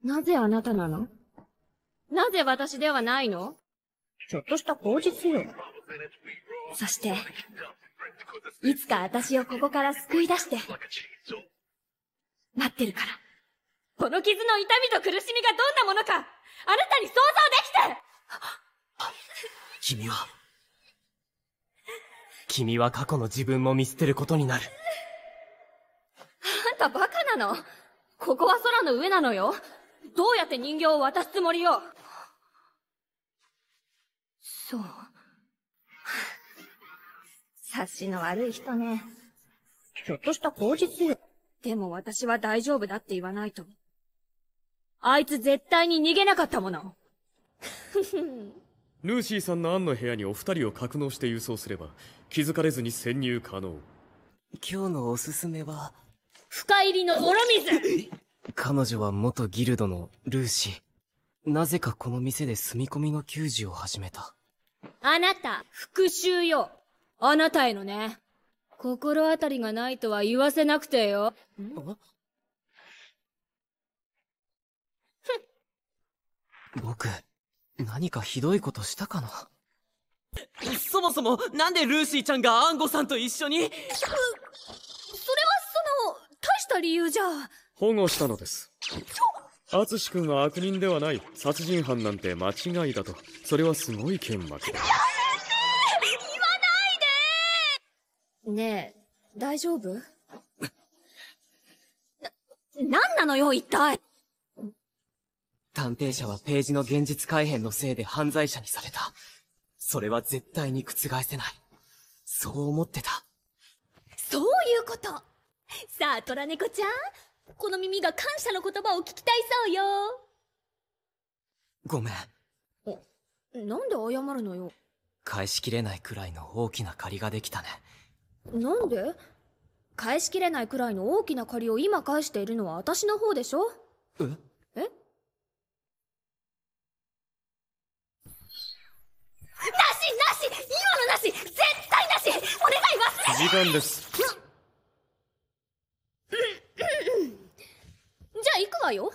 なぜあなたなの？なぜ私ではないの？ちょっとした口実よ。そして、いつか私をここから救い出して、待ってるから。この傷の痛みと苦しみがどんなものか、あなたに想像できて！ 君は過去の自分も見捨てることになる。 あんたバカなの？ここは空の上なのよ。どうやって人形を渡すつもりよ。そう。察しの悪い人ね。ちょっとした口実よ。でも私は大丈夫だって言わないと。あいつ絶対に逃げなかったもの。 ルーシーさんの案の部屋にお二人を格納して輸送すれば気づかれずに潜入可能。 今日のおすすめは深入りの泥水。 彼女は元ギルドのルーシー。なぜかこの店で住み込みの給仕を始めた。 あなた、復讐よ。あなたへのね。心当たりがないとは言わせなくてよ。 僕、何かひどいことしたかな？ そもそも、なんでルーシーちゃんがアンゴさんと一緒に？ それは大した理由じゃ。 保護したのです。アツシ君は悪人ではない。殺人犯なんて間違いだと。それはすごい剣幕だ。 やめて！言わないで！ねえ、大丈夫？なんなのよ、一体！ 探偵社はページの現実改変のせいで犯罪者にされた。それは絶対に覆せない。そう思ってた。 そういうこと。さあ、虎猫ちゃん。この耳が感謝の言葉を聞きたいそうよ。 ごめん。 なんで謝るのよ。 返しきれないくらいの大きな借りができたね。 なんで？返しきれないくらいの大きな借りを今返しているのは私の方でしょ？え？ なし今のなし絶対なしお願い忘れ時間です。 じゃあ行くわよ。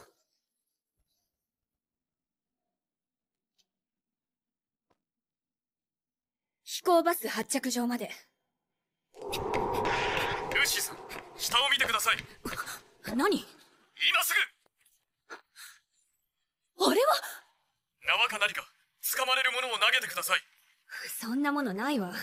飛行バス発着場まで。 ルーシーさん、下を見てください。 何？ 今すぐ。あれは縄か何か掴まれるものを投げてください。 そんなものないわ。 では。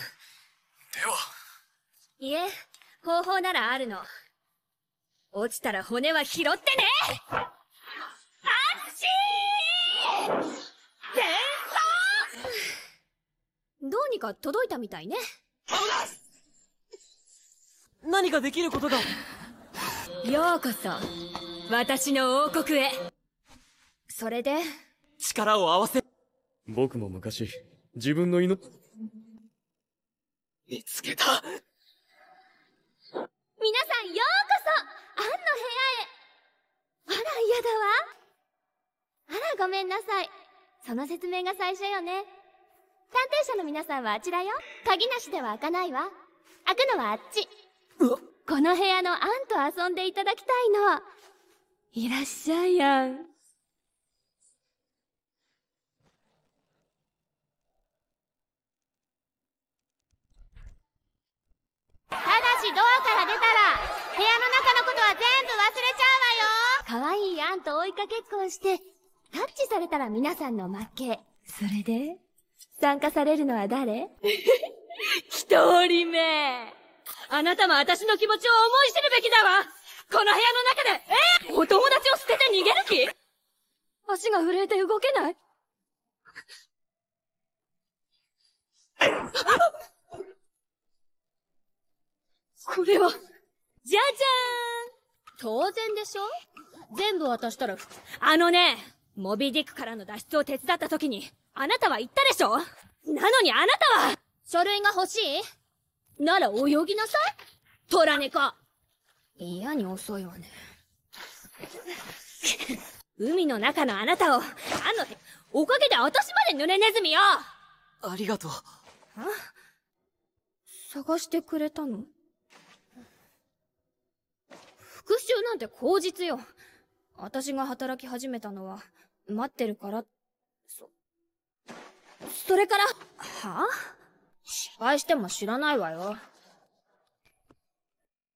いえ、方法ならあるの。落ちたら骨は拾ってね。あっちー！天才！どうにか届いたみたいね。 何かできることが。 ようこそ私の王国へ。それで力を合わせ。 僕も昔自分の命見つけた。 皆さんようこそアンの部屋へ。あら嫌だわ。あらごめんなさい。その説明が最初よね。探偵社の皆さんはあちらよ。鍵なしでは開かないわ。開くのはあっち。この部屋のアンと遊んでいただきたいの。 いらっしゃいやん。 ただしドアから出たら部屋の中のことは全部忘れちゃうわよ。かわいいアンと追いかけっこをしてタッチされたら皆さんの負け。 それで参加されるのは誰？ 一人目。 あなたも私の気持ちを思い知るべきだわ。この部屋の中でお友達を捨てて逃げる気？足が震えて動けない。これはじゃじゃーん。当然でしょ。全部渡したらモビディックからの脱出を手伝った時にあなたは言ったでしょ。なのにあなたは書類が欲しいなら泳ぎなさい、虎猫。嫌に遅いわね。海の中のあなたをおかげで私まで濡れネズミよ。 ありがとう。 探してくれたの？復讐なんて口実よ。 私が働き始めたのは、待ってるから、それから、はぁ？失敗しても知らないわよ。